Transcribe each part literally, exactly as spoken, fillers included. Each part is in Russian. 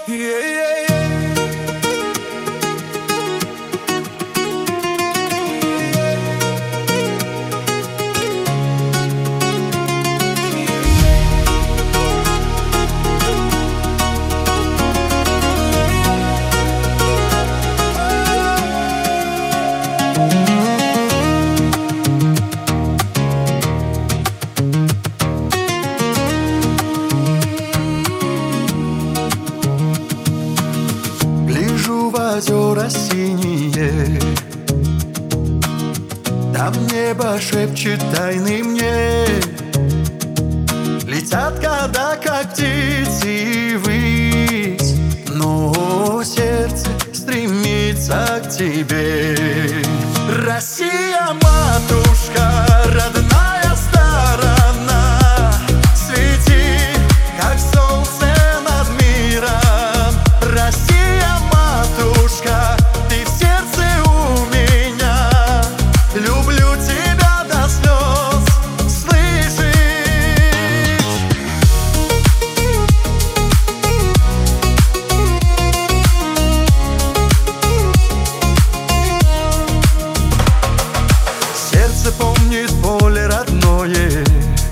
Гляжу в озера синие, там небо шепчет тайны мне. Летят года, как птицы ввысь, но сердце стремится к тебе. Россия, матушка, родная сторона, свети, как солнце над миром. Россия, матушка, ты в сердце у меня. Люблю тебя до слез, слышишь? Сердце помнит поле родное,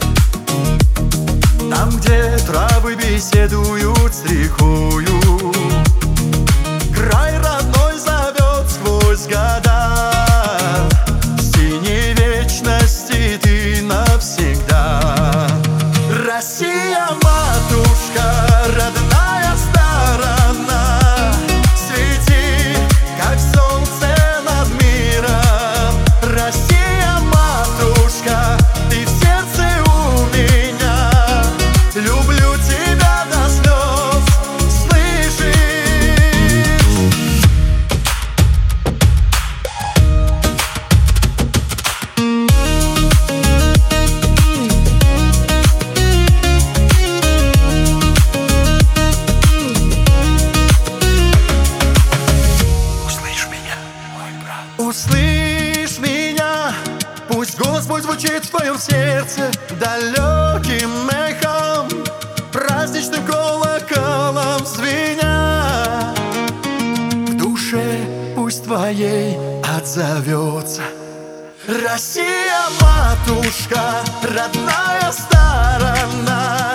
там, где травы беседуют с рекою. Край родной зовет сквозь года, в синей вечности ты навсегда. Россия, матушка, родная сторона, свети, как солнце над миром. Россия, матушка, ты в сердце у меня. Люблю тебя до слез, слышишь? Услышь меня, мой брат. Услышь меня, пусть голос мой звучит в твоем сердце далеким эхом, праздничным колоколом звеня. В душе пусть твоей отзовется. Россия, матушка, родная сторона,